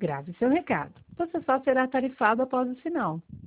grave seu recado. Você só será tarifado após o sinal.